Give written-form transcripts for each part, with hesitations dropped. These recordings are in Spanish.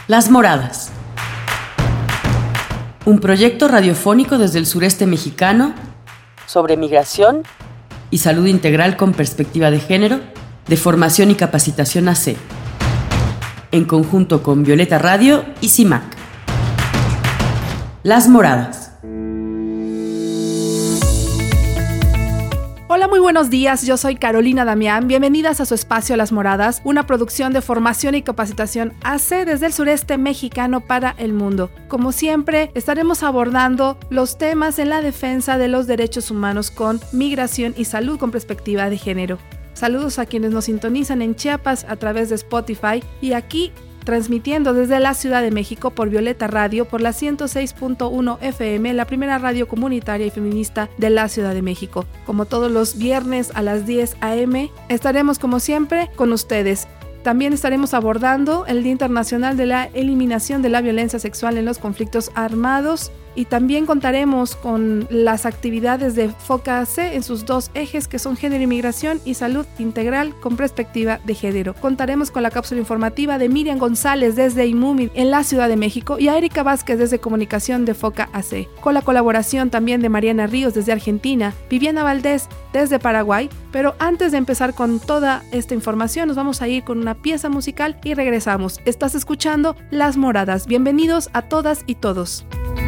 Las Moradas. Un proyecto radiofónico desde el sureste mexicano sobre migración y salud integral con perspectiva de género, de formación y capacitación AC, en conjunto con Violeta Radio y CIMAC. Las Moradas. Hola, muy buenos días, yo soy Carolina Damián, bienvenidas a su espacio Las Moradas, una producción de formación y capacitación AC desde el sureste mexicano para el mundo. Como siempre, estaremos abordando los temas en la defensa de los derechos humanos con migración y salud con perspectiva de género. Saludos a quienes nos sintonizan en Chiapas a través de Spotify y aquí transmitiendo desde la Ciudad de México por Violeta Radio por la 106.1 FM, la primera radio comunitaria y feminista de la Ciudad de México. Como todos los viernes a las 10 a.m., estaremos como siempre con ustedes. También estaremos abordando el Día Internacional de la Eliminación de la Violencia Sexual en los Conflictos Armados y también contaremos con las actividades de FOCA AC en sus dos ejes que son género y migración y salud integral con perspectiva de género. Contaremos con la cápsula informativa de Miriam González desde IMUMI en la Ciudad de México y a Erika Vázquez desde Comunicación de FOCA AC. Con la colaboración también de Mariana Ríos desde Argentina, Viviana Valdés desde Paraguay. Pero antes de empezar con toda esta información, nos vamos a ir con una pieza musical y regresamos. Estás escuchando Las Moradas. Bienvenidos a todas y todos.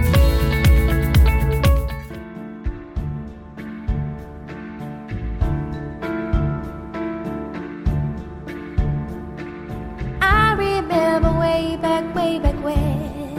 Way back when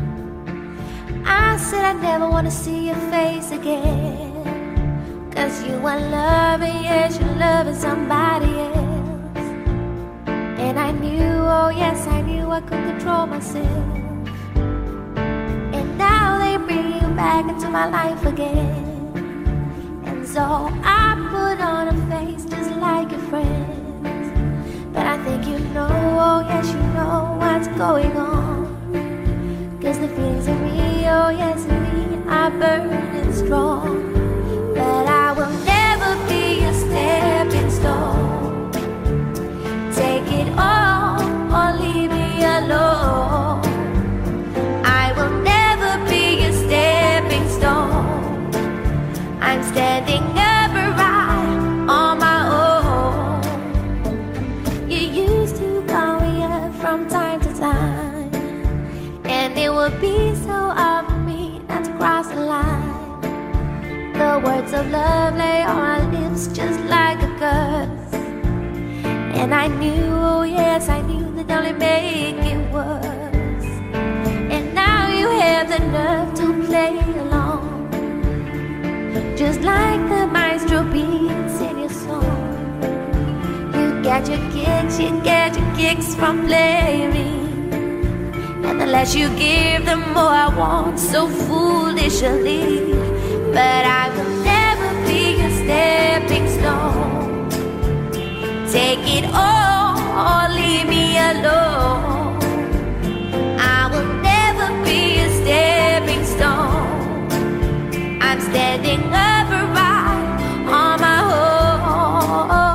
I said I'd never want to see your face again, 'cause you are loving, yes, you're loving somebody else. And I knew, oh yes, I knew I couldn't control myself. And now they bring you back into my life again. And so I put on a face just like your friends. But I think you know, oh yes, you know what's going on. 'Cause the feelings in me, oh yes, in me are burning strong. But I will never be a stepping stone. Take it all or leave me alone. I will never be a stepping stone. I'm standing upright on my own. You used to call me up from time to time, and it would be so hard for me not to cross the line. The words of love lay on my lips just like a curse. And I knew, oh yes, I knew that only make it worse. And now you have the nerve to play along, just like the maestro beats in your song. You get your kicks from playing. And the less you give, the more I want, so foolishly. But I will never be a stepping stone. Take it all or leave me alone. I will never be a stepping stone. I'm standing upright on my own.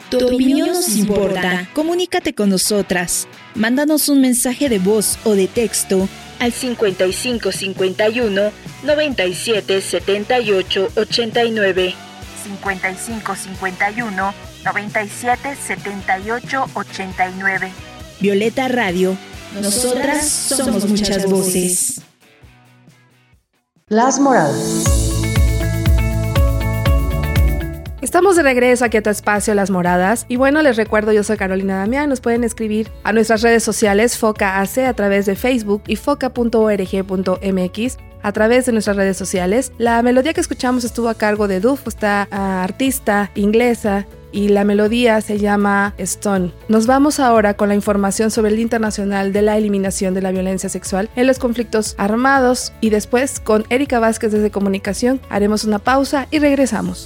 Tu opinión nos importa. Comunícate con nosotras. Mándanos un mensaje de voz o de texto al 55 51 97 78 89. 55 51 97 78 89. Violeta Radio. Nosotras somos muchas voces. Las Moradas. Estamos de regreso aquí a tu espacio Las Moradas y bueno, les recuerdo, yo soy Carolina Damián, nos pueden escribir a nuestras redes sociales FOCAAC a través de Facebook y foca.org.mx a través de nuestras redes sociales. La melodía que escuchamos estuvo a cargo de Duff, esta artista inglesa, y la melodía se llama Stone. Nos vamos ahora con la información sobre el Día Internacional de la Eliminación de la Violencia Sexual en los Conflictos Armados y después con Erika Vázquez desde Comunicación haremos una pausa y regresamos.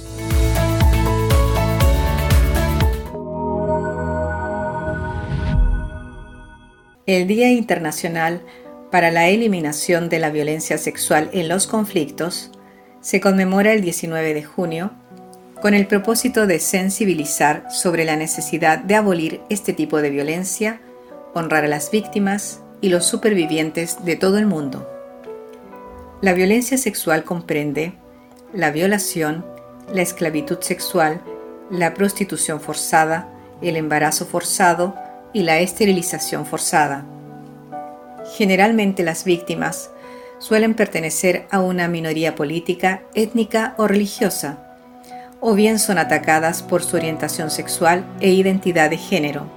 El Día Internacional para la Eliminación de la Violencia Sexual en los Conflictos se conmemora el 19 de junio con el propósito de sensibilizar sobre la necesidad de abolir este tipo de violencia, honrar a las víctimas y los supervivientes de todo el mundo. La violencia sexual comprende la violación, la esclavitud sexual, la prostitución forzada, el embarazo forzado y la esterilización forzada. Generalmente las víctimas suelen pertenecer a una minoría política, étnica o religiosa, o bien son atacadas por su orientación sexual e identidad de género.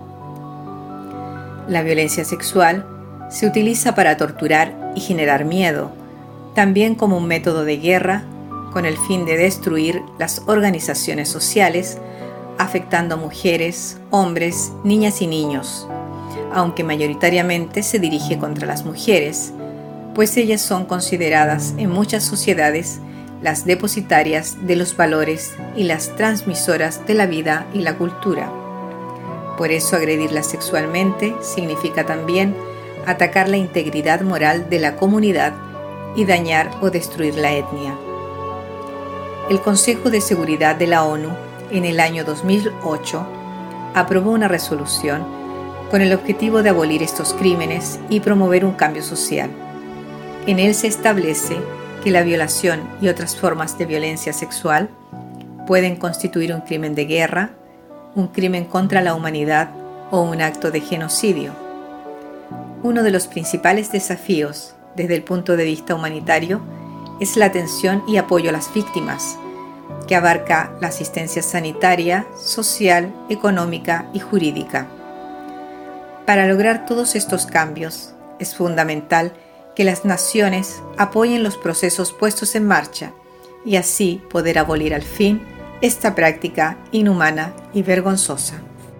La violencia sexual se utiliza para torturar y generar miedo, también como un método de guerra con el fin de destruir las organizaciones sociales, afectando a mujeres, hombres, niñas y niños, aunque mayoritariamente se dirige contra las mujeres, pues ellas son consideradas en muchas sociedades las depositarias de los valores y las transmisoras de la vida y la cultura. Por eso agredirlas sexualmente significa también atacar la integridad moral de la comunidad y dañar o destruir la etnia. El Consejo de Seguridad de la ONU en el año 2008 aprobó una resolución con el objetivo de abolir estos crímenes y promover un cambio social. En él se establece que la violación y otras formas de violencia sexual pueden constituir un crimen de guerra, un crimen contra la humanidad o un acto de genocidio. Uno de los principales desafíos desde el punto de vista humanitario es la atención y apoyo a las víctimas, que abarca la asistencia sanitaria, social, económica y jurídica. Para lograr todos estos cambios, es fundamental que las naciones apoyen los procesos puestos en marcha y así poder abolir al fin esta práctica inhumana y vergonzosa.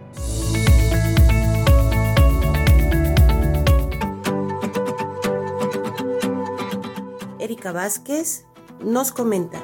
Erika Vázquez nos comenta.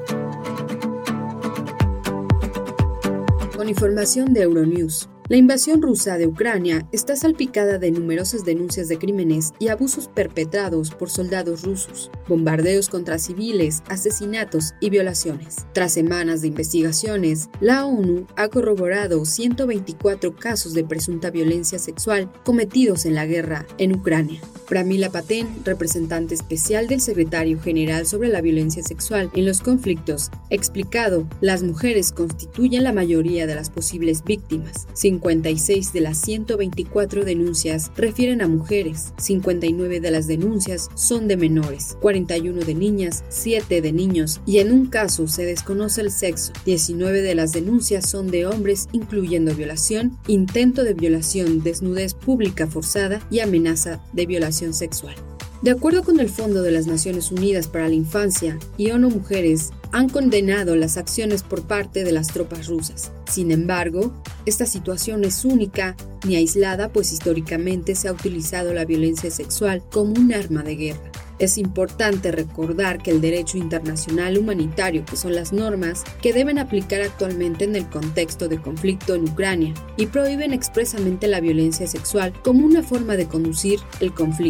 Con información de Euronews. La invasión rusa de Ucrania está salpicada de numerosas denuncias de crímenes y abusos perpetrados por soldados rusos, bombardeos contra civiles, asesinatos y violaciones. Tras semanas de investigaciones, la ONU ha corroborado 124 casos de presunta violencia sexual cometidos en la guerra en Ucrania. Pramila Patel, representante especial del secretario general sobre la violencia sexual en los conflictos, ha explicado: las mujeres constituyen la mayoría de las posibles víctimas. 56 de las 124 denuncias refieren a mujeres, 59 de las denuncias son de menores, 41 de niñas, 7 de niños y en un caso se desconoce el sexo. 19 de las denuncias son de hombres, incluyendo violación, intento de violación, desnudez pública forzada y amenaza de violación sexual. De acuerdo con el Fondo de las Naciones Unidas para la Infancia y ONU Mujeres, han condenado las acciones por parte de las tropas rusas. Sin embargo, esta situación no es única ni aislada, pues históricamente se ha utilizado la violencia sexual como un arma de guerra. Es importante recordar que el derecho internacional humanitario, que son las normas que deben aplicar actualmente en el contexto de conflicto en Ucrania, y prohíben expresamente la violencia sexual como una forma de conducir el conflicto.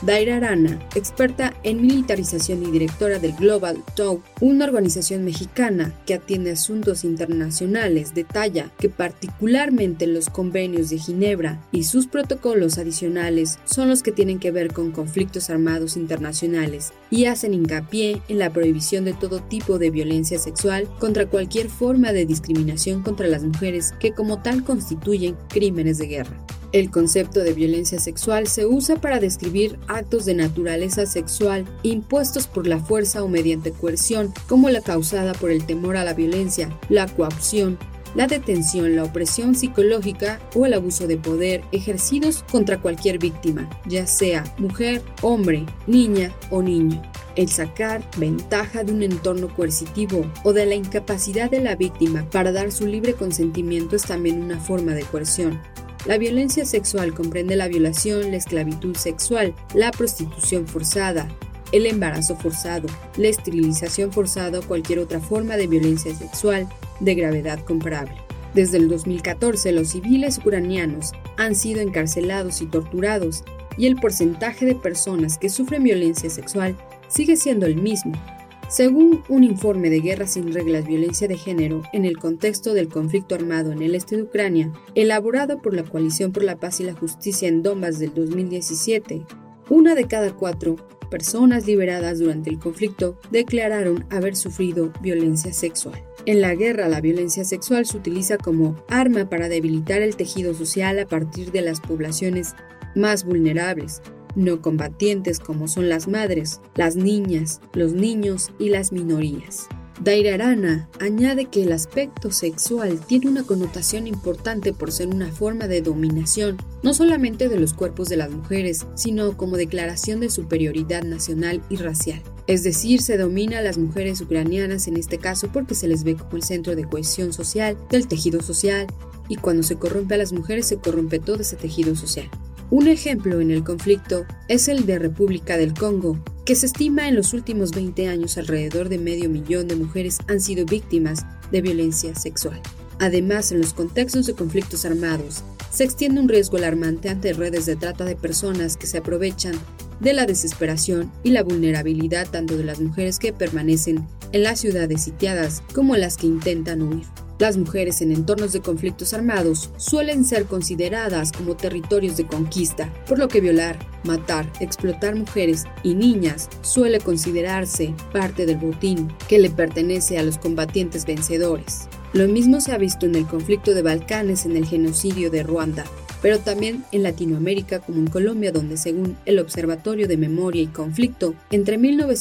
Daira Arana, experta en militarización y directora del Global TOW, una organización mexicana que atiende asuntos internacionales, detalla que particularmente los convenios de Ginebra y sus protocolos adicionales son los que tienen que ver con conflictos armados internacionales y hacen hincapié en la prohibición de todo tipo de violencia sexual contra cualquier forma de discriminación contra las mujeres que como tal constituyen crímenes de guerra. El concepto de violencia sexual se usa para describir actos de naturaleza sexual impuestos por la fuerza o mediante coerción, como la causada por el temor a la violencia, la coacción, la detención, la opresión psicológica o el abuso de poder ejercidos contra cualquier víctima, ya sea mujer, hombre, niña o niño. El sacar ventaja de un entorno coercitivo o de la incapacidad de la víctima para dar su libre consentimiento es también una forma de coerción. La violencia sexual comprende la violación, la esclavitud sexual, la prostitución forzada, el embarazo forzado, la esterilización forzada o cualquier otra forma de violencia sexual de gravedad comparable. Desde el 2014, los civiles ucranianos han sido encarcelados y torturados, y el porcentaje de personas que sufren violencia sexual sigue siendo el mismo. Según un informe de Guerra sin Reglas, Violencia de Género en el contexto del conflicto armado en el este de Ucrania, elaborado por la Coalición por la Paz y la Justicia en Donbass del 2017, 1 de cada 4 personas liberadas durante el conflicto declararon haber sufrido violencia sexual. En la guerra, la violencia sexual se utiliza como arma para debilitar el tejido social a partir de las poblaciones más vulnerables, no combatientes como son las madres, las niñas, los niños y las minorías. Daira Arana añade que el aspecto sexual tiene una connotación importante por ser una forma de dominación, no solamente de los cuerpos de las mujeres, sino como declaración de superioridad nacional y racial. Es decir, se domina a las mujeres ucranianas en este caso porque se les ve como el centro de cohesión social, del tejido social, y cuando se corrompe a las mujeres se corrompe todo ese tejido social. Un ejemplo en el conflicto es el de República del Congo, que se estima en los últimos 20 años alrededor de 500.000 de mujeres han sido víctimas de violencia sexual. Además, en los contextos de conflictos armados, se extiende un riesgo alarmante ante redes de trata de personas que se aprovechan de la desesperación y la vulnerabilidad tanto de las mujeres que permanecen en las ciudades sitiadas como las que intentan huir. Las mujeres en entornos de conflictos armados suelen ser consideradas como territorios de conquista, por lo que violar, matar, explotar mujeres y niñas suele considerarse parte del botín que le pertenece a los combatientes vencedores. Lo mismo se ha visto en el conflicto de Balcanes, en el genocidio de Ruanda, pero también en Latinoamérica como en Colombia, donde según el Observatorio de Memoria y Conflicto, entre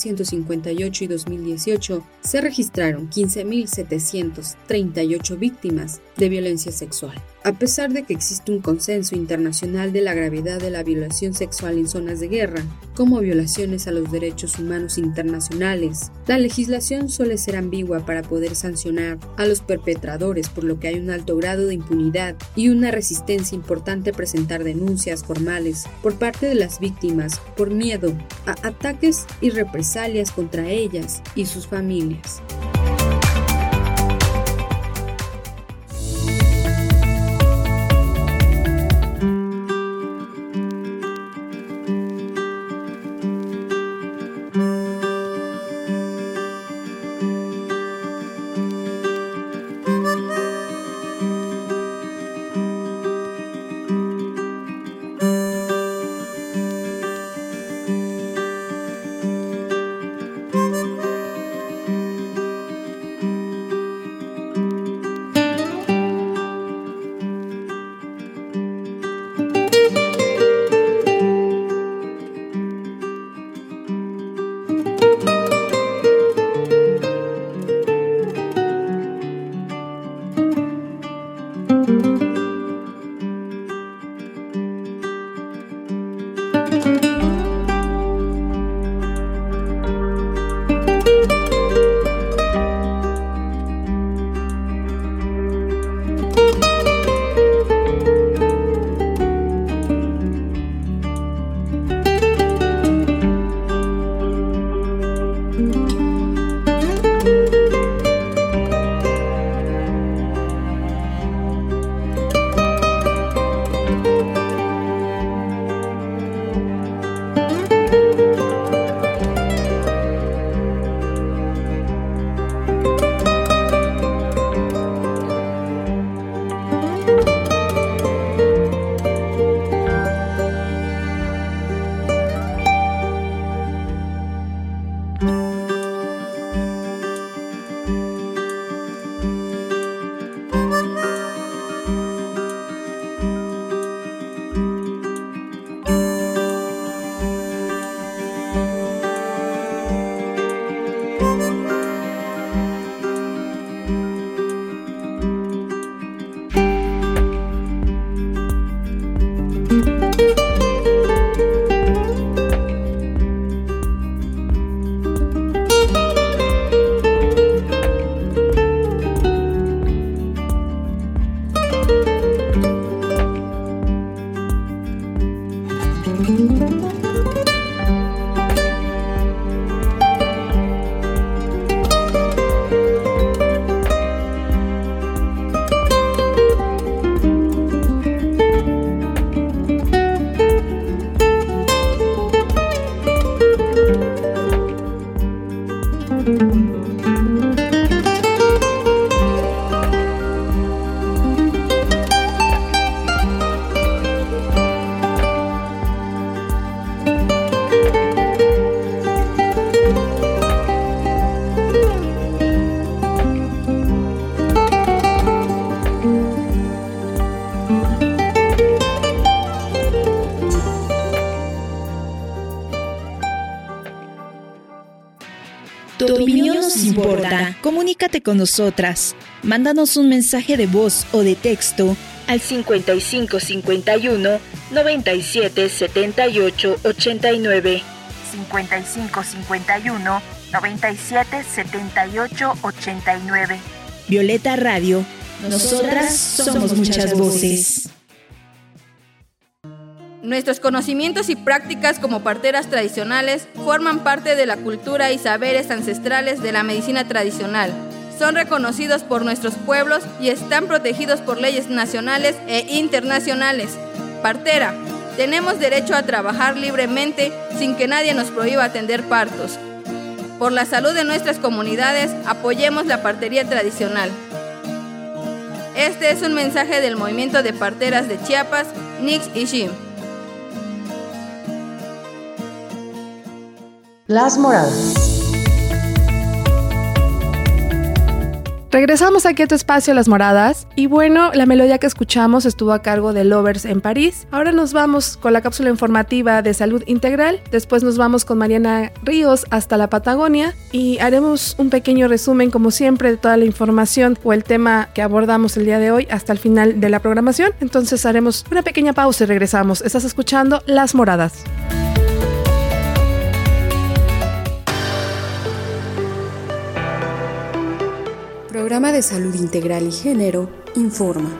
1958 y 2018 se registraron 15.738 víctimas de violencia sexual. A pesar de que existe un consenso internacional de la gravedad de la violación sexual en zonas de guerra, como violaciones a los derechos humanos internacionales, la legislación suele ser ambigua para poder sancionar a los perpetradores, por lo que hay un alto grado de impunidad y una resistencia importante a presentar denuncias formales por parte de las víctimas por miedo a ataques y represalias contra ellas y sus familias. importa. Comunícate con nosotras. Mándanos un mensaje de voz o de texto al 5551 97 78 89. 5551 97 78 89. Violeta Radio. Nosotras somos muchas voces. Nuestros conocimientos y prácticas como parteras tradicionales forman parte de la cultura y saberes ancestrales de la medicina tradicional. Son reconocidos por nuestros pueblos y están protegidos por leyes nacionales e internacionales. Partera, tenemos derecho a trabajar libremente sin que nadie nos prohíba atender partos. Por la salud de nuestras comunidades, apoyemos la partería tradicional. Este es un mensaje del movimiento de parteras de Chiapas, Nix y Shim. Las Moradas. Regresamos aquí a tu espacio Las Moradas y bueno, la melodía que escuchamos estuvo a cargo de Lovers en París. Ahora nos vamos con la cápsula informativa de Salud Integral, después nos vamos con Mariana Ríos hasta la Patagonia y haremos un pequeño resumen como siempre de toda la información o el tema que abordamos el día de hoy hasta el final de la programación. Entonces haremos una pequeña pausa y regresamos. Estás escuchando Las Moradas. Programa de Salud Integral y Género informa.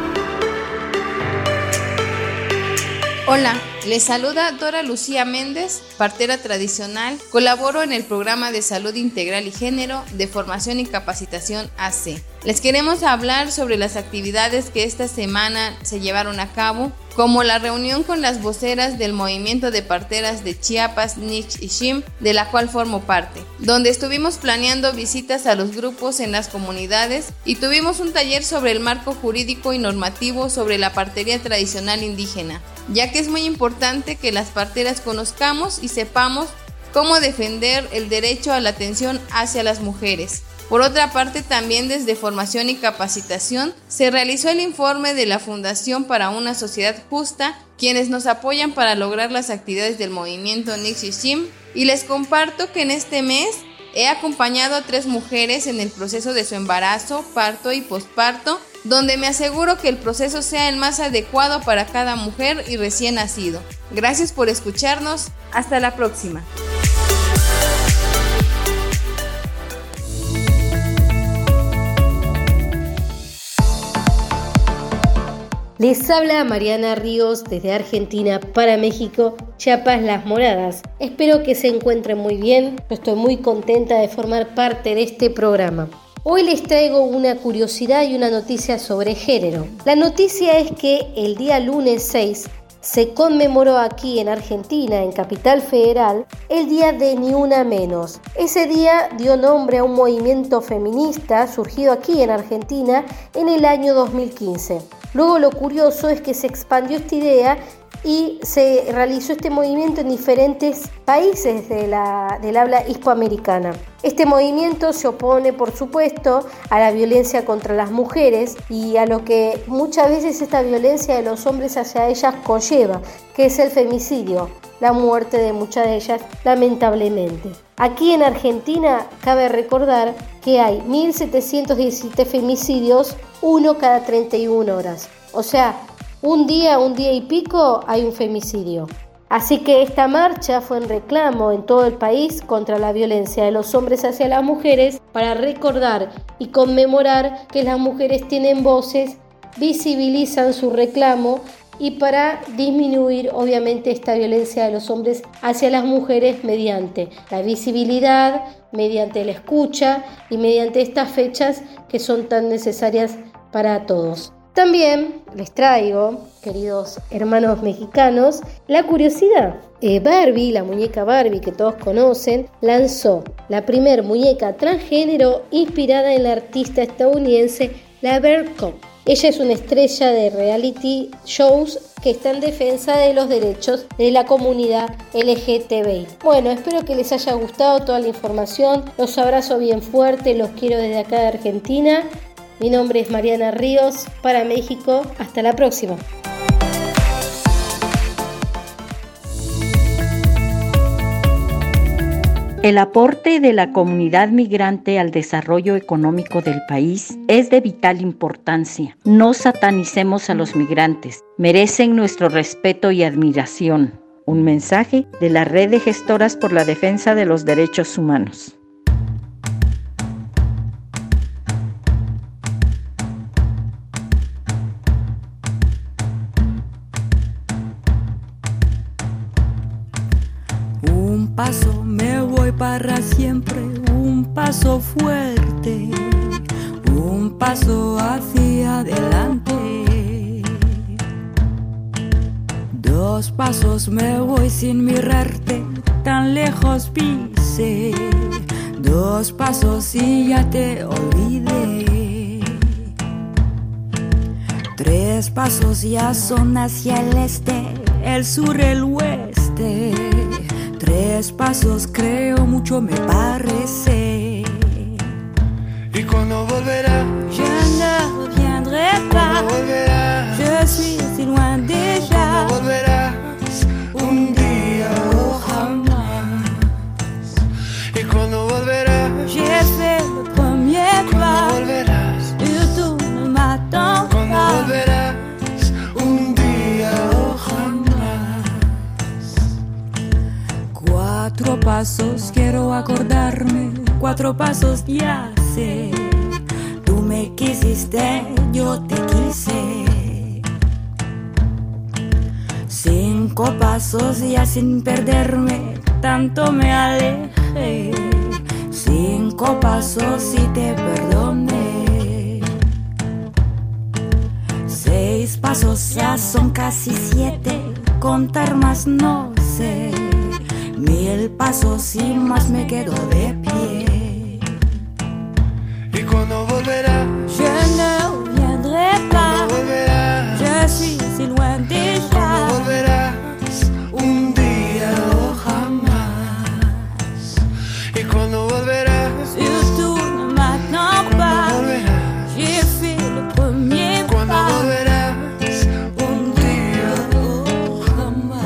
Hola, les saluda Dora Lucía Méndez, partera tradicional. Colaboro en el Programa de Salud Integral y Género de Formación y Capacitación AC. Les queremos hablar sobre las actividades que esta semana se llevaron a cabo, como la reunión con las voceras del movimiento de parteras de Chiapas, Nix y Shim, de la cual formo parte, donde estuvimos planeando visitas a los grupos en las comunidades y tuvimos un taller sobre el marco jurídico y normativo sobre la partería tradicional indígena, ya que es muy importante que las parteras conozcamos y sepamos cómo defender el derecho a la atención hacia las mujeres. Por otra parte, también desde Formación y Capacitación se realizó el informe de la Fundación para una Sociedad Justa, quienes nos apoyan para lograr las actividades del movimiento Nix y Shim, y les comparto que en este mes he acompañado a 3 mujeres en el proceso de su embarazo, parto y posparto, donde me aseguro que el proceso sea el más adecuado para cada mujer y recién nacido. Gracias por escucharnos. Hasta la próxima. Les habla Mariana Ríos desde Argentina para México, Chiapas Las Moradas. Espero que se encuentren muy bien. Yo estoy muy contenta de formar parte de este programa. Hoy les traigo una curiosidad y una noticia sobre género. La noticia es que el día lunes 6 se conmemoró aquí en Argentina, en Capital Federal, el Día de Ni Una Menos. Ese día dio nombre a un movimiento feminista surgido aquí en Argentina en el año 2015. Luego lo curioso es que se expandió esta idea y se realizó este movimiento en diferentes países del habla hispanoamericana. Este movimiento se opone, por supuesto, a la violencia contra las mujeres y a lo que muchas veces esta violencia de los hombres hacia ellas conlleva, que es el femicidio, la muerte de muchas de ellas, lamentablemente. Aquí en Argentina cabe recordar que hay 1.717 femicidios, uno cada 31 horas. O sea, un día y pico hay un femicidio. Así que esta marcha fue en reclamo en todo el país contra la violencia de los hombres hacia las mujeres para recordar y conmemorar que las mujeres tienen voces, visibilizan su reclamo y para disminuir obviamente esta violencia de los hombres hacia las mujeres mediante la visibilidad, mediante la escucha y mediante estas fechas que son tan necesarias para todos. También les traigo, queridos hermanos mexicanos, la curiosidad. Barbie, la muñeca Barbie que todos conocen, lanzó la primer muñeca transgénero inspirada en la artista estadounidense Laverne Cox. Ella es una estrella de reality shows que está en defensa de los derechos de la comunidad LGTBI. Bueno, espero que les haya gustado toda la información. Los abrazo bien fuerte, los quiero desde acá de Argentina. Mi nombre es Mariana Ríos, para México. Hasta la próxima. El aporte de la comunidad migrante al desarrollo económico del país es de vital importancia. No satanicemos a los migrantes, merecen nuestro respeto y admiración. Un mensaje de la Red de Gestoras por la Defensa de los Derechos Humanos. Un paso me voy para siempre, un paso fuerte, un paso hacia adelante. 2 pasos me voy sin mirarte, tan lejos pise. 2 pasos y ya te olvidé. 3 pasos ya son hacia el este, el sur, el oeste. 3 pasos creo mucho me parece. ¿Y cuándo volverás? Je ne reviendrai pas. Je suis si loin déjà. ¿Cuándo volverás? Un día o jamás. ¿Y cuándo volverás? J'ai fait le premier pas. ¿Cuándo volverás? Surtout ne m'attends pas. ¿Cuándo volverás? Un día o jamás. 4 pasos quiero acordarme, 4 pasos ya sé. Tú me quisiste, yo te quise. 5 pasos ya sin perderme, tanto me alejé. 5 pasos y te perdoné. 6 pasos ya son casi 7, contar más no sé. 1000 pasos y más me quedo de pie. ¿Y cuándo volverás? Je ne reviendrai pas. ¿Cuándo volverás? Je suis si loin déjà. ¿Cuándo volverás? Un día o jamás. ¿Y cuándo volverás? Surtout ne m'attends pas. ¿Cuándo volverás? J'ai fait le premier pas. ¿Cuándo volverás? Un día o jamás.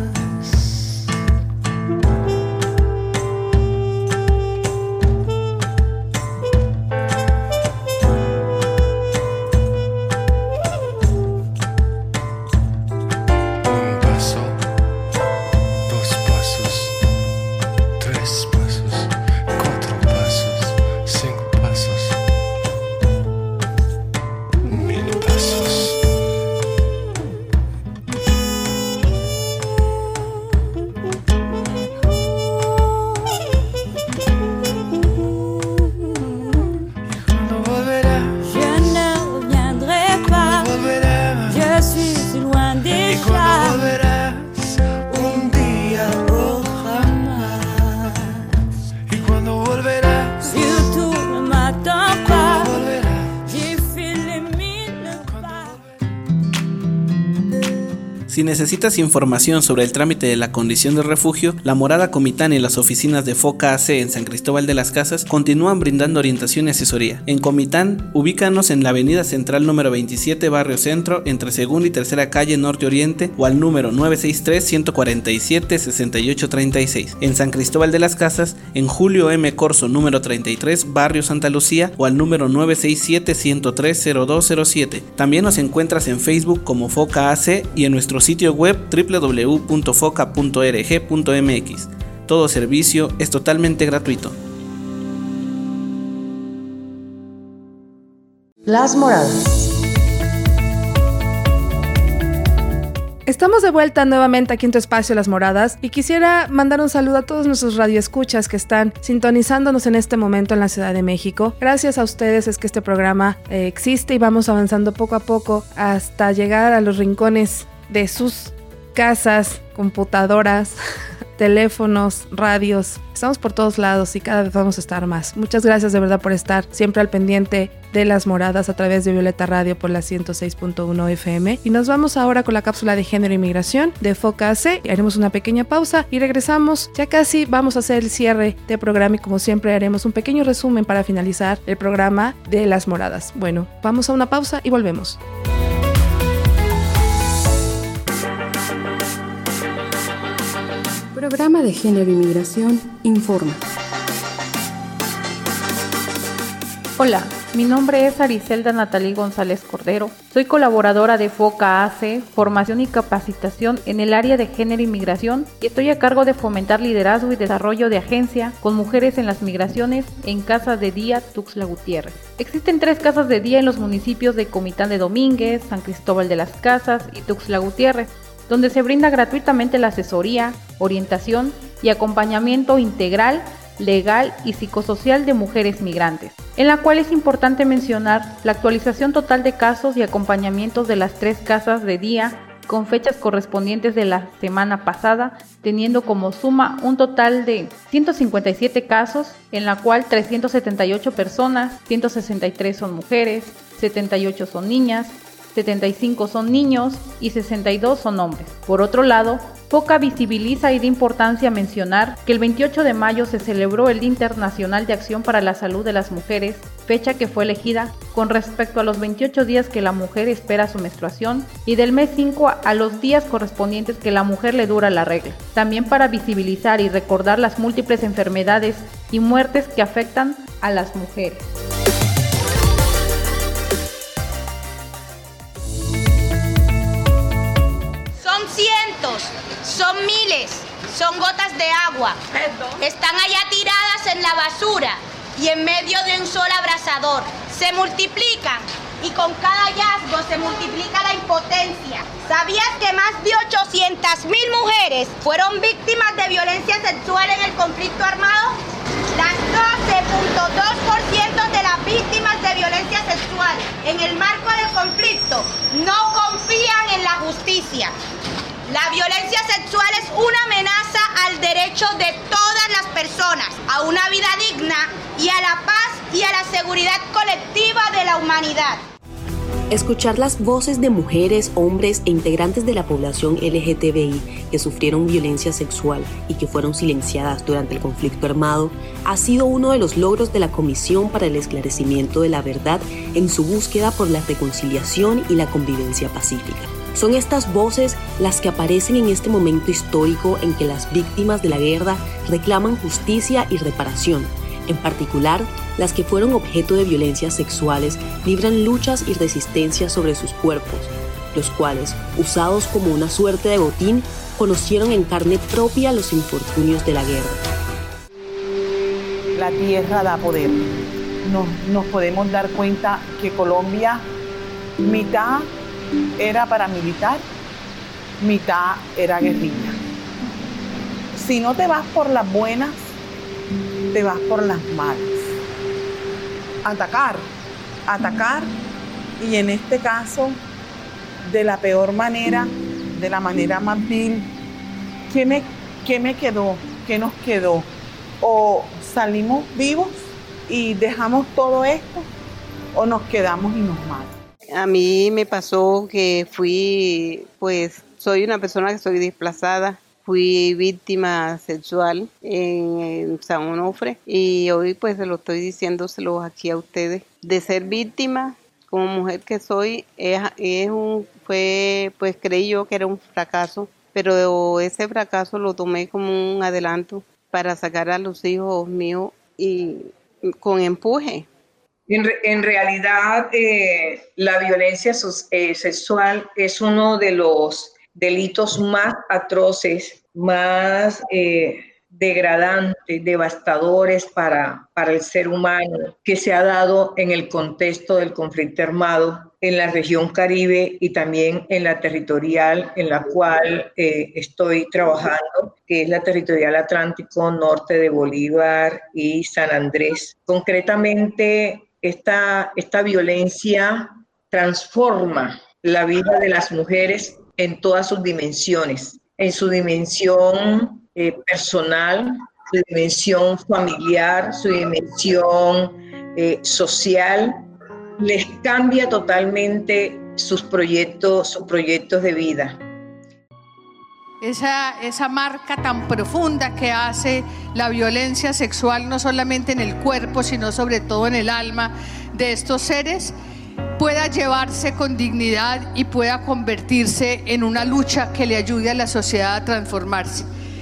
Si necesitas información sobre el trámite de la condición de refugio, la Morada Comitán y las oficinas de FOCA AC en San Cristóbal de las Casas continúan brindando orientación y asesoría. En Comitán, ubícanos en la Avenida Central número 27, Barrio Centro, entre Segunda y Tercera Calle Norte Oriente, o al número 963-147-6836. En San Cristóbal de las Casas, en Julio M. Corso número 33, Barrio Santa Lucía, o al número 967-103-0207. También nos encuentras en Facebook como FOCA AC y en nuestro sitio web www.foca.org.mx. Todo servicio es totalmente gratuito. Las Moradas. Estamos de vuelta nuevamente aquí en tu espacio Las Moradas y quisiera mandar un saludo a todos nuestros radioescuchas que están sintonizándonos en este momento en la Ciudad de México. Gracias a ustedes es que este programa existe y vamos avanzando poco a poco hasta llegar a los rincones de sus casas, computadoras, teléfonos, radios. Estamos por todos lados y cada vez vamos a estar más. Muchas gracias de verdad por estar siempre al pendiente de Las Moradas a través de Violeta Radio por la 106.1 FM. Y nos vamos ahora con la cápsula de género y migración de FOCA AC. Haremos una pequeña pausa y regresamos. Ya casi vamos a hacer el cierre de programa y como siempre haremos un pequeño resumen para finalizar el programa de Las Moradas. Bueno, vamos a una pausa y volvemos. Programa de Género y Migración informa. Hola, mi nombre es Ariselda Natalí González Cordero. Soy colaboradora de FOCA AC, Formación y Capacitación en el área de Género y Migración, y estoy a cargo de fomentar liderazgo y desarrollo de agencia con mujeres en las migraciones en Casas de Día Tuxtla Gutiérrez. Existen 3 casas de día en los municipios de Comitán de Domínguez, San Cristóbal de las Casas y Tuxtla Gutiérrez, donde se brinda gratuitamente la asesoría, orientación y acompañamiento integral, legal y psicosocial de mujeres migrantes, en la cual es importante mencionar la actualización total de casos y acompañamientos de las 3 casas de día con fechas correspondientes de la semana pasada, teniendo como suma un total de 157 casos, en la cual 378 personas, 163 son mujeres, 78 son niñas, 75 son niños y 62 son hombres. Por otro lado, FOCA visibiliza y da importancia a mencionar que el 28 de mayo se celebró el Día Internacional de Acción para la Salud de las Mujeres, fecha que fue elegida con respecto a los 28 días que la mujer espera su menstruación y del mes 5 a los días correspondientes que la mujer le dura la regla. También para visibilizar y recordar las múltiples enfermedades y muertes que afectan a las mujeres. Son cientos, son miles, son gotas de agua. Están allá tiradas en la basura y en medio de un sol abrasador. Se multiplican y con cada hallazgo se multiplica la impotencia. ¿Sabías que más de 800,000 mujeres fueron víctimas de violencia sexual en el conflicto armado? Las 12.2% de las víctimas de violencia sexual en el marco del conflicto no confían en la justicia. La violencia sexual es una amenaza al derecho de todas las personas a una vida digna y a la paz y a la seguridad colectiva de la humanidad. Escuchar las voces de mujeres, hombres e integrantes de la población LGTBI que sufrieron violencia sexual y que fueron silenciadas durante el conflicto armado ha sido uno de los logros de la Comisión para el Esclarecimiento de la Verdad en su búsqueda por la reconciliación y la convivencia pacífica. Son estas voces las que aparecen en este momento histórico en que las víctimas de la guerra reclaman justicia y reparación. En particular, las que fueron objeto de violencias sexuales libran luchas y resistencias sobre sus cuerpos, los cuales, usados como una suerte de botín, conocieron en carne propia los infortunios de la guerra. La tierra da poder. Nos podemos dar cuenta que Colombia, mitad era paramilitar, mitad era guerrilla. Si no te vas por las buenas, te vas por las malas. Atacar y en este caso de la peor manera, de la manera más vil. ¿Qué me quedó? ¿Qué nos quedó? ¿O salimos vivos y dejamos todo esto o nos quedamos y nos matan? A mí me pasó que soy una persona que soy desplazada. Fui víctima sexual en San Onofre y hoy pues se lo estoy diciéndoselo aquí a ustedes. De ser víctima, como mujer que soy, creí yo que era un fracaso, pero ese fracaso lo tomé como un adelanto para sacar a los hijos míos y con empuje. En realidad, la violencia sexual es uno de los delitos más atroces, más degradantes, devastadores para el ser humano que se ha dado en el contexto del conflicto armado en la región Caribe y también en la territorial en la cual estoy trabajando, que es la territorial Atlántico Norte de Bolívar y San Andrés. Concretamente, esta violencia transforma la vida de las mujeres en todas sus dimensiones, en su dimensión personal, su dimensión familiar, su dimensión social. Les cambia totalmente sus proyectos de vida. Esa marca tan profunda que hace la violencia sexual, no solamente en el cuerpo, sino sobre todo en el alma de estos seres, pueda llevarse con dignidad y pueda convertirse en una lucha que le ayude a la sociedad a transformarse.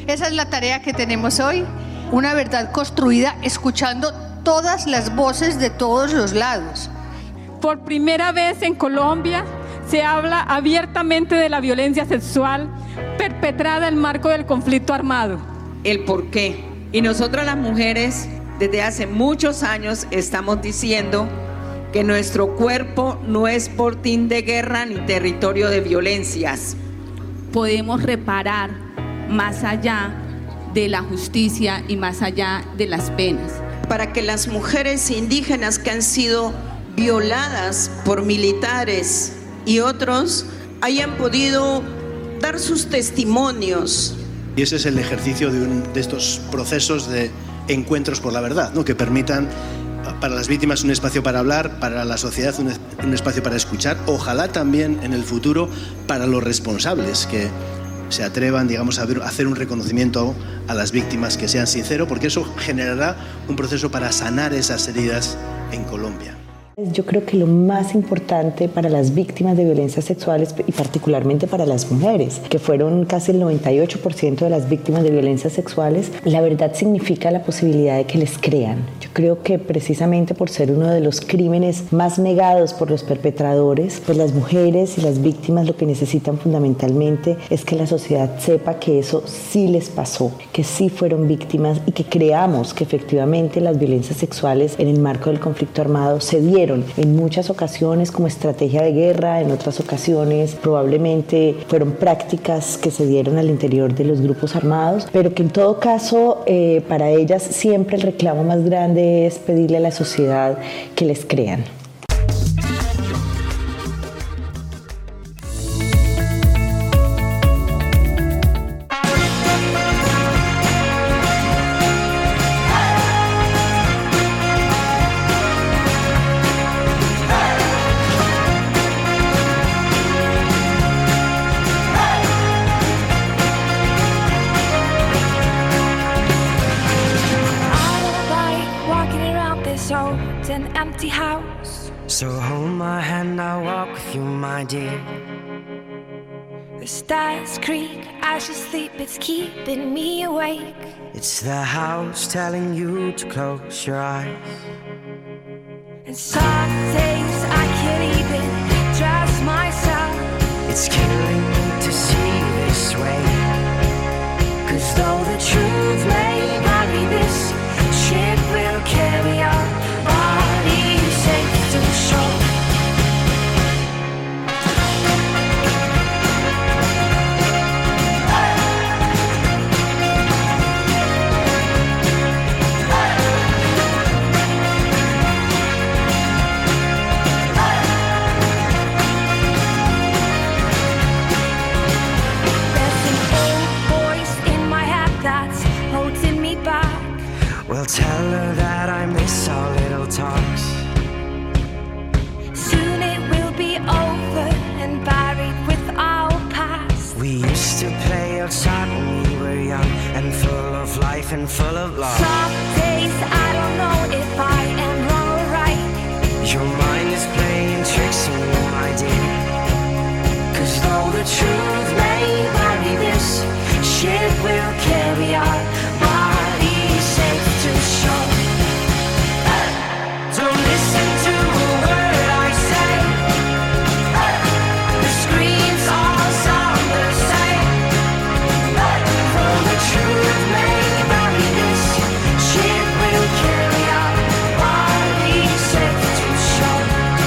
Esa es la tarea que tenemos hoy, una verdad construida escuchando todas las voces de todos los lados. Por primera vez en Colombia se habla abiertamente de la violencia sexual perpetrada en el marco del conflicto armado. El por qué. Y nosotras las mujeres desde hace muchos años estamos diciendo que nuestro cuerpo no es fortín de guerra ni territorio de violencias. Podemos reparar más allá de la justicia y más allá de las penas. Para que las mujeres indígenas que han sido violadas por militares y otros hayan podido dar sus testimonios. Y ese es el ejercicio de estos procesos de encuentros por la verdad, ¿no? Que permitan para las víctimas un espacio para hablar, para la sociedad un espacio para escuchar, ojalá también en el futuro para los responsables que se atrevan, digamos, a hacer un reconocimiento a las víctimas, que sean sinceros, porque eso generará un proceso para sanar esas heridas en Colombia. Yo creo que lo más importante para las víctimas de violencias sexuales y particularmente para las mujeres, que fueron casi el 98% de las víctimas de violencias sexuales, la verdad significa la posibilidad de que les crean. Yo creo que precisamente por ser uno de los crímenes más negados por los perpetradores, pues las mujeres y las víctimas lo que necesitan fundamentalmente es que la sociedad sepa que eso sí les pasó, que sí fueron víctimas y que creamos que efectivamente las violencias sexuales en el marco del conflicto armado se dieron en muchas ocasiones como estrategia de guerra, en otras ocasiones probablemente fueron prácticas que se dieron al interior de los grupos armados, pero que en todo caso para ellas siempre el reclamo más grande es pedirle a la sociedad que les crean. So hold my hand, I'll walk with you, my dear. The stars creak as you sleep, it's keeping me awake. It's the house telling you to close your eyes. And some days I can't even trust myself. It's killing me to see this way. 'Cause though the truth may vary, this ship will carry our bodies safe to shore. Well, tell her that I miss our little talks. Soon it will be over and buried with our past. We used to play outside when we were young and full of life and full of love. Some days I don't know if I am wrong or right. Your mind is playing tricks on you, my dear. 'Cause though the truth may vary, this ship will carry our bodies safe to shore. Don't listen to a word I say. The screams all sound the same. For the truth may vary, this ship will carry our bodies safe to shore.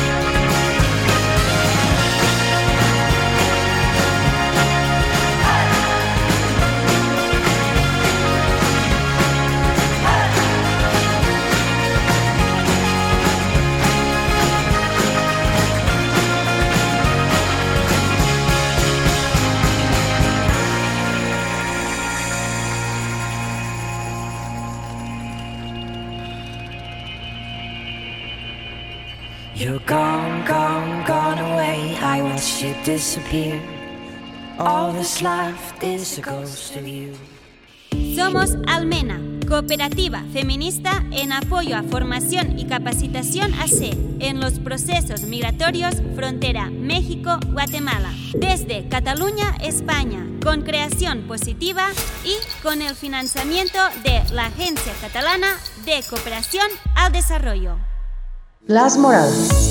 You're gone, gone, gone away. I watched you disappear. All that's left is a ghost of you. Somos Almena, Cooperativa Feminista en apoyo a formación y capacitación AC en los procesos migratorios frontera México-Guatemala. Desde Cataluña, España, con creación positiva y con el financiamiento de la Agencia Catalana de Cooperación al Desarrollo. Las Moradas.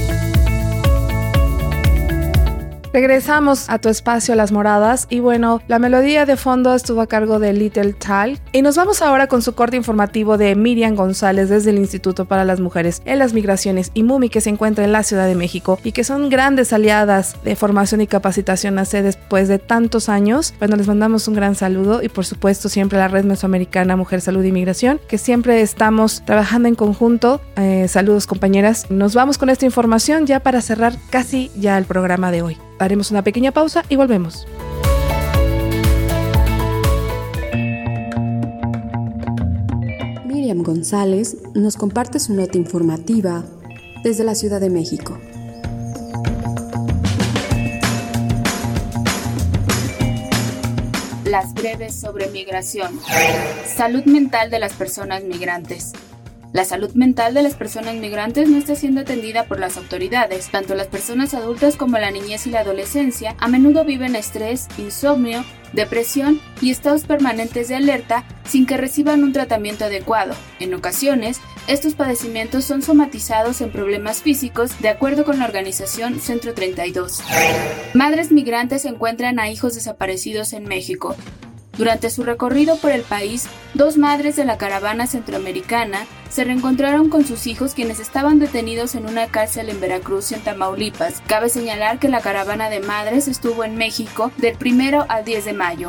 Regresamos a tu espacio Las Moradas y bueno, la melodía de fondo estuvo a cargo de Little Tal y nos vamos ahora con su corte informativo de Miriam González desde el Instituto para las Mujeres en las Migraciones IMUMI, que se encuentra en la Ciudad de México y que son grandes aliadas de formación y capacitación AC después de tantos años. Bueno, les mandamos un gran saludo y por supuesto siempre a la Red Mesoamericana Mujer, Salud y Migración, que siempre estamos trabajando en conjunto. Saludos, compañeras. Nos vamos con esta información ya para cerrar casi ya el programa de hoy. Haremos una pequeña pausa y volvemos. Miriam González nos comparte su nota informativa desde la Ciudad de México. Las breves sobre migración. Salud mental de las personas migrantes. La salud mental de las personas migrantes no está siendo atendida por las autoridades. Tanto las personas adultas como la niñez y la adolescencia a menudo viven estrés, insomnio, depresión y estados permanentes de alerta sin que reciban un tratamiento adecuado. En ocasiones, estos padecimientos son somatizados en problemas físicos, de acuerdo con la organización Centro 32. Madres migrantes encuentran a hijos desaparecidos en México. Durante su recorrido por el país, 2 madres de la caravana centroamericana se reencontraron con sus hijos, quienes estaban detenidos en una cárcel en Veracruz y en Tamaulipas. Cabe señalar que la caravana de madres estuvo en México del 1 al 10 de mayo.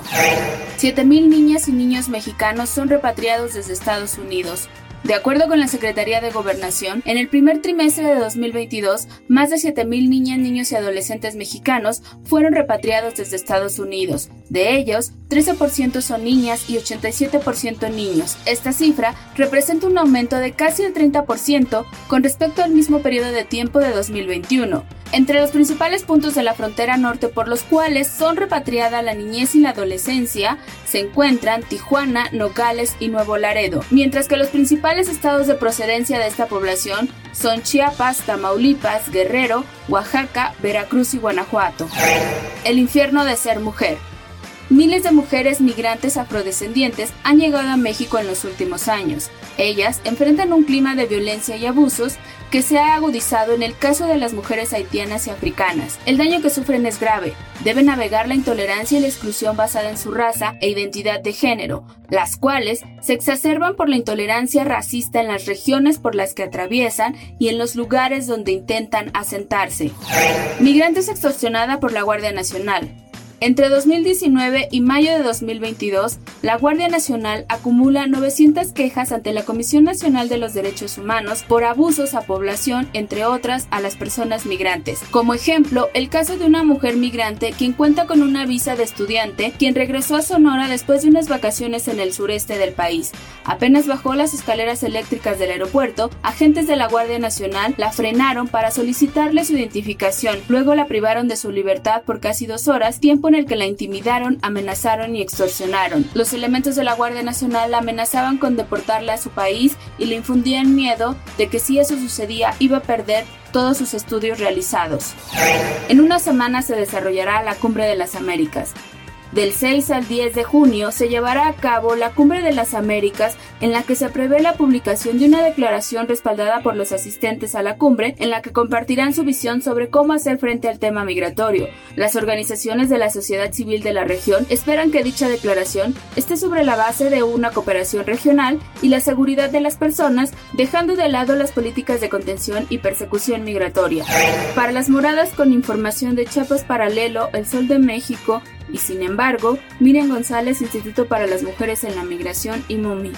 7,000 niñas y niños mexicanos son repatriados desde Estados Unidos. De acuerdo con la Secretaría de Gobernación, en el primer trimestre de 2022, más de 7,000 niñas, niños y adolescentes mexicanos fueron repatriados desde Estados Unidos. De ellos, 13% son niñas y 87% niños. Esta cifra representa un aumento de casi el 30% con respecto al mismo periodo de tiempo de 2021. Entre los principales puntos de la frontera norte por los cuales son repatriada la niñez y la adolescencia se encuentran Tijuana, Nogales y Nuevo Laredo, mientras que los principales estados de procedencia de esta población son Chiapas, Tamaulipas, Guerrero, Oaxaca, Veracruz y Guanajuato. El infierno de ser mujer. Miles de mujeres migrantes afrodescendientes han llegado a México en los últimos años. Ellas enfrentan un clima de violencia y abusos que se ha agudizado en el caso de las mujeres haitianas y africanas. El daño que sufren es grave. Deben navegar la intolerancia y la exclusión basada en su raza e identidad de género, las cuales se exacerban por la intolerancia racista en las regiones por las que atraviesan y en los lugares donde intentan asentarse. Migrantes extorsionada por la Guardia Nacional. Entre 2019 y mayo de 2022, la Guardia Nacional acumula 900 quejas ante la Comisión Nacional de los Derechos Humanos por abusos a población, entre otras a las personas migrantes. Como ejemplo, el caso de una mujer migrante quien cuenta con una visa de estudiante, quien regresó a Sonora después de unas vacaciones en el sureste del país. Apenas bajó las escaleras eléctricas del aeropuerto, agentes de la Guardia Nacional la frenaron para solicitarle su identificación. Luego la privaron de su libertad por casi 2 horas, tiempo en el que la intimidaron, amenazaron y extorsionaron. Los elementos de la Guardia Nacional la amenazaban con deportarla a su país y le infundían miedo de que si eso sucedía iba a perder todos sus estudios realizados. En una semana se desarrollará la Cumbre de las Américas. Del 6 al 10 de junio se llevará a cabo la Cumbre de las Américas, en la que se prevé la publicación de una declaración respaldada por los asistentes a la cumbre, en la que compartirán su visión sobre cómo hacer frente al tema migratorio. Las organizaciones de la sociedad civil de la región esperan que dicha declaración esté sobre la base de una cooperación regional y la seguridad de las personas, dejando de lado las políticas de contención y persecución migratoria. Para Las Moradas, con información de Chiapas Paralelo, El Sol de México y Sin Embargo, Miriam González, Instituto para las Mujeres en la Migración IMUMI.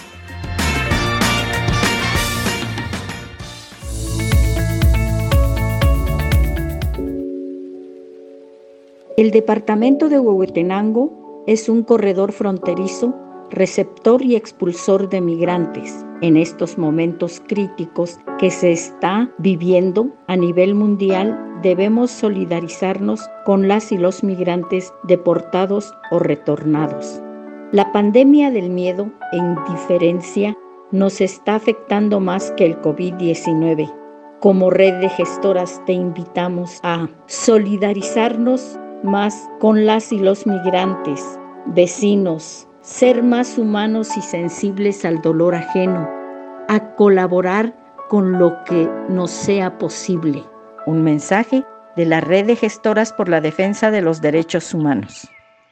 El departamento de Huehuetenango es un corredor fronterizo, receptor y expulsor de migrantes. En estos momentos críticos que se está viviendo a nivel mundial, debemos solidarizarnos con las y los migrantes deportados o retornados. La pandemia del miedo e indiferencia nos está afectando más que el COVID-19. Como red de gestoras te invitamos a solidarizarnos más con las y los migrantes, vecinos, ser más humanos y sensibles al dolor ajeno, a colaborar con lo que nos sea posible. Un mensaje de la Red de Gestoras por la Defensa de los Derechos Humanos.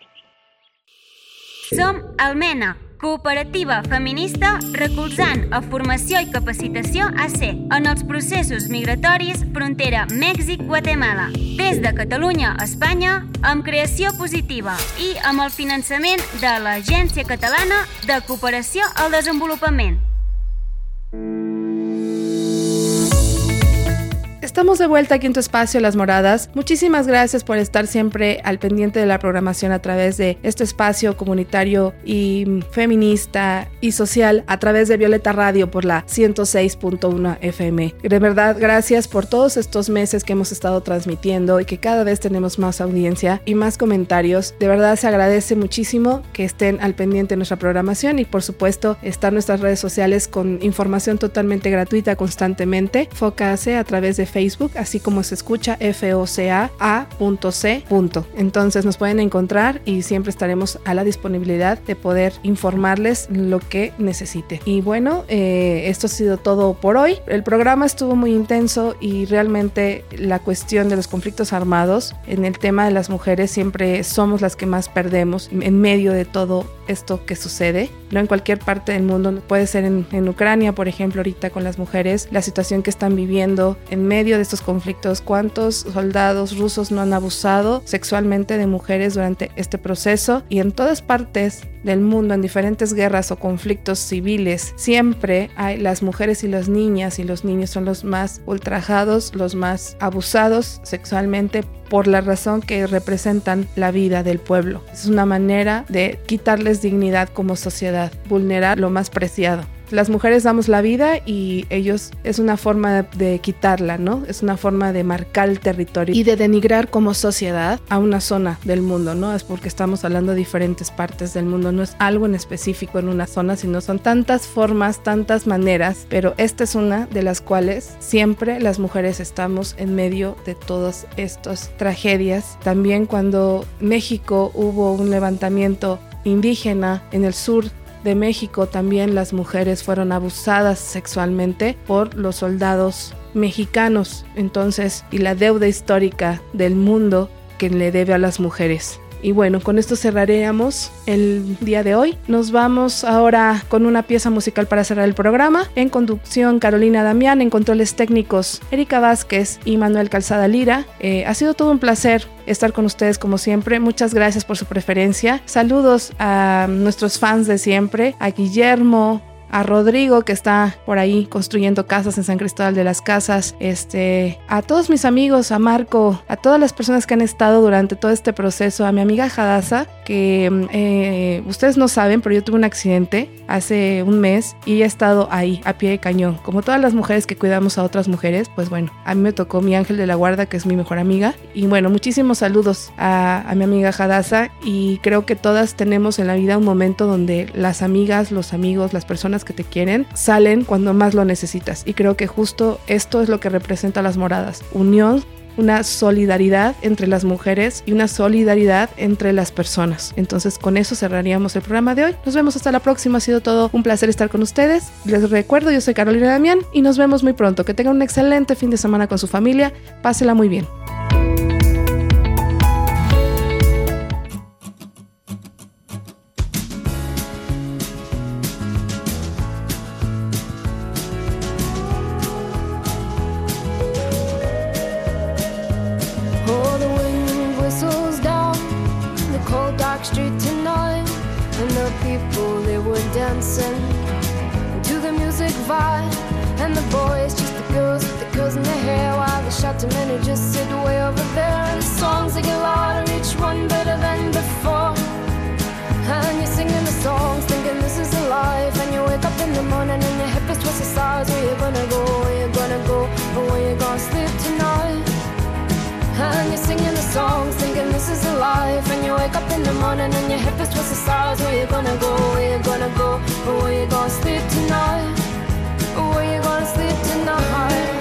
Som Almena, cooperativa feminista recolzant a formació i capacitació AC en els processos migratoris frontera Mèxic-Guatemala. Des de Catalunya a Espanya, amb creació positiva i amb el finançament de l'Agència Catalana de Cooperació al Desenvolupament. Estamos de vuelta aquí en tu espacio Las Moradas. Muchísimas gracias por estar siempre al pendiente de la programación a través de este espacio comunitario y feminista y social a través de Violeta Radio por la 106.1 FM. De verdad, gracias por todos estos meses que hemos estado transmitiendo y que cada vez tenemos más audiencia y más comentarios. De verdad se agradece muchísimo que estén al pendiente de nuestra programación y por supuesto están nuestras redes sociales con información totalmente gratuita constantemente. FOCAC a través de Facebook, así como se escucha FOCA.C. Entonces nos pueden encontrar y siempre estaremos a la disponibilidad de poder informarles lo que necesite. Y bueno, esto ha sido todo por hoy. El programa estuvo muy intenso y realmente la cuestión de los conflictos armados en el tema de las mujeres siempre somos las que más perdemos en medio de todo esto que sucede, no en cualquier parte del mundo, puede ser en Ucrania, por ejemplo, ahorita con las mujeres, la situación que están viviendo en medio de estos conflictos. ¿Cuántos soldados rusos no han abusado sexualmente de mujeres durante este proceso? Y en todas partes del mundo, en diferentes guerras o conflictos civiles, siempre hay las mujeres y las niñas y los niños son los más ultrajados, los más abusados sexualmente por la razón que representan la vida del pueblo. Es una manera de quitarles dignidad como sociedad, vulnerar lo más preciado. Las mujeres damos la vida y ellos es una forma de quitarla, ¿no? Es una forma de marcar el territorio y de denigrar como sociedad a una zona del mundo, ¿no? Es porque estamos hablando de diferentes partes del mundo, no es algo en específico en una zona, sino son tantas formas, tantas maneras, pero esta es una de las cuales siempre las mujeres estamos en medio de todas estas tragedias. También cuando México hubo un levantamiento indígena en el sur de México, también las mujeres fueron abusadas sexualmente por los soldados mexicanos. Entonces, y la deuda histórica del mundo que le debe a las mujeres. Y bueno, con esto cerraríamos el día de hoy. Nos vamos ahora con una pieza musical para cerrar el programa. En conducción, Carolina Damián. En controles técnicos, Erika Vázquez y Manuel Calzada Lira. Ha sido todo un placer estar con ustedes como siempre. Muchas gracias por su preferencia. Saludos a nuestros fans de siempre, a Guillermo, a Rodrigo, que está por ahí construyendo casas en San Cristóbal de las Casas, a todos mis amigos, a Marco, a todas las personas que han estado durante todo este proceso, a mi amiga Hadassah, que ustedes no saben, pero yo tuve un accidente hace un mes y he estado ahí, a pie de cañón. Como todas las mujeres que cuidamos a otras mujeres, pues bueno, a mí me tocó mi ángel de la guarda, que es mi mejor amiga. Y bueno, muchísimos saludos a mi amiga Hadassah, y creo que todas tenemos en la vida un momento donde las amigas, los amigos, las personas que te quieren salen cuando más lo necesitas, y creo que justo esto es lo que representa Las Moradas: unión, una solidaridad entre las mujeres y una solidaridad entre las personas. Entonces con eso cerraríamos el programa de hoy. Nos vemos hasta la próxima. Ha sido todo un placer estar con ustedes. Les recuerdo, yo soy Carolina Damián y nos vemos muy pronto. Que tengan un excelente fin de semana con su familia. Pásela muy bien. To the music vibe, and the boys, just the girls with the curls in their hair, while the shouting men who just sit way over there. And the songs they get louder, each one better than before. And you're singing the songs, thinking this is a life. And you wake up in the morning and your hip is twisted sides. Where you gonna go? Where you gonna go? Or where you gonna sleep tonight? And you're singing the songs, thinking this is a life. And you wake wake up in the morning and your head feels towards the stars. Where you gonna go, where you gonna go, or where you gonna sleep tonight, or where you gonna sleep tonight.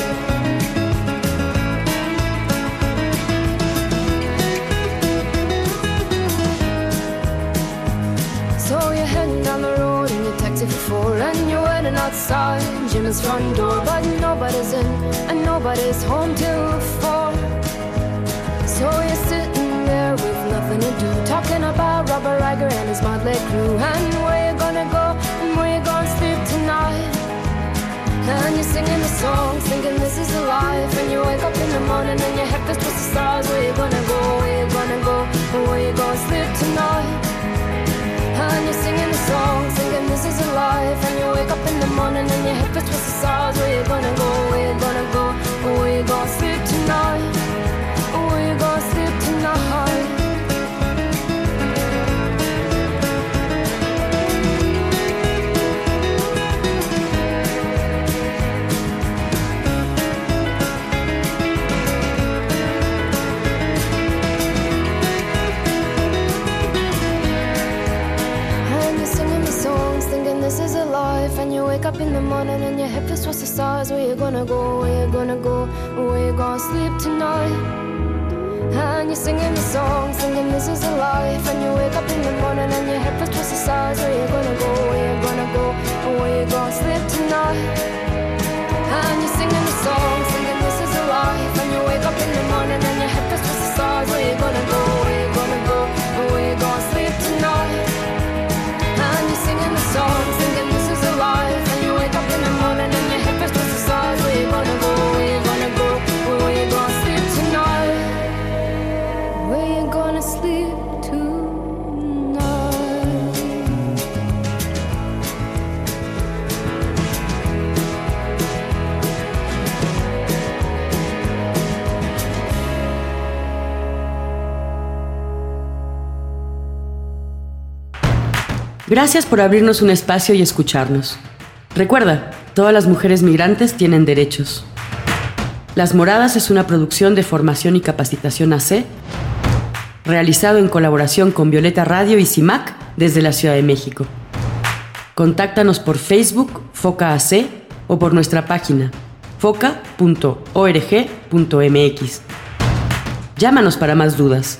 So you're heading down the road in your taxi for 4, and you're waiting outside Jim's front door, but nobody's in and nobody's home till 4. So you're sitting there with nothing to do, talking about Robert Riger and his motley crew, and where you gonna go and where you gonna sleep tonight. And you're singing the songs, thinking this is a life. And you wake up in the morning and your head feels towards the stars. Where you gonna go, where you gonna go, and where you gonna sleep tonight. And you're singing the songs, thinking this is a life. And you wake up in the morning and your head feels towards the stars. Where you gonna go, where you gonna go, and where you gonna sleep tonight, and where you gonna sleep tonight. This is a life, and you wake up in the morning and your head feels towards the stars. Where you gonna go, where you gonna go, where you gonna sleep tonight. And you're singing the song, singing this is a life. And you wake up in the morning and your head feels towards the stars. Where you gonna go, where you gonna go, where you gonna sleep tonight. And you're singing the song, singing this is a life. And you wake up in the morning and your head feels towards the stars. Where you gonna go, where you gonna go, where you gonna sleep tonight. And you're singing the song, singing this is a life. And you wake up in the morning and your head feels towards the stars. Where you gonna go, where you gonna go, where you gonna sleep tonight, where you gonna sleep tonight. Gracias por abrirnos un espacio y escucharnos. Recuerda, todas las mujeres migrantes tienen derechos. Las Moradas es una producción de Formación y Capacitación AC, realizado en colaboración con Violeta Radio y CIMAC desde la Ciudad de México. Contáctanos por Facebook, Foca AC, o por nuestra página, foca.org.mx. Llámanos para más dudas,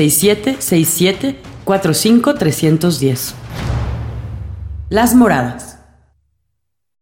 967-67-45-310. Las Moradas.